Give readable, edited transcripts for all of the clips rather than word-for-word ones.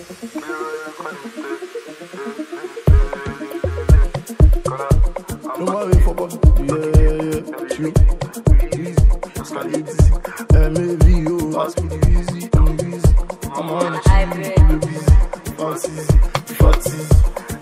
No more wait for boss. Yeah. True. Easy. Pascal easy. MAVO. Ask me the easy. I'm easy. I'm on it. I'm busy. Fancy.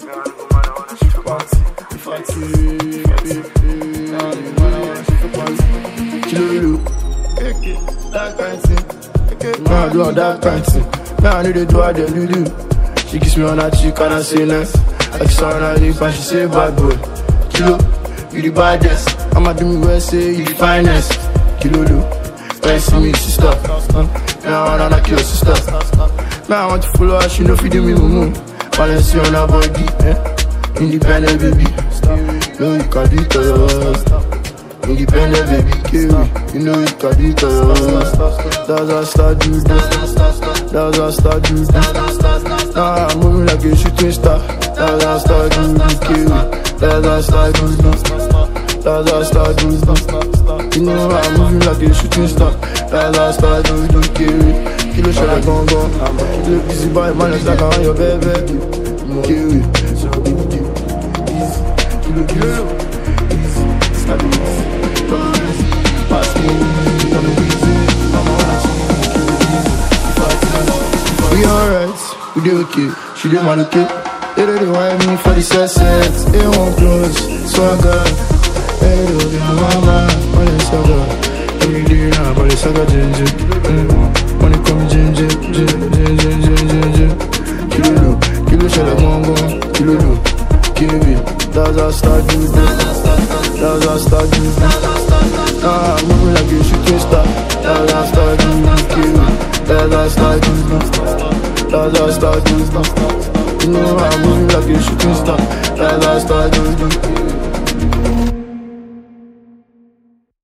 Kilo. That kind thing. Man, I do all that kind thing. Man, I know they do what they do. She kiss me on her cheek and I say nice. I kiss her on her lips and she say bad boy. Kilo, you the baddest. I'ma do me well, say you the finest. Kilo, when you see me, she stop. Now I wanna kill your sister. Now I want to follow her, she no feed me mumu. Balance on her body, independent baby. No, you can do it to yours. Independent baby, carry. You know you can do it to yours. That's how I start do this. That's how I start do this. Now I'm moving like a shooting star. That's how I start do this, carry. That's how I start do this. That's how I start do this. You know I'm moving like a shooting star. That's how I start do this, carry. Kilo shot like gon' Kilo busy boy, man, it's like on your baby. Carry. Kilo. Easy. Start easy. Pass me. I'm easy. We alright. We do okay. She did my okay. They don't want me for the success. They won't close. Swagger. Hey, do my mama. All this swagger. Every day now, but it's swagger ginger. Money come ginger. Kilo shell like one. Kilo do. Kilo. That's how I start do this. That's how I start do this. Nah, I'm moving like a shooting star. That's how I start do this. That's how I start do this. That's how I start do this. You know I'm moving like a shooting star. That's how I start do this.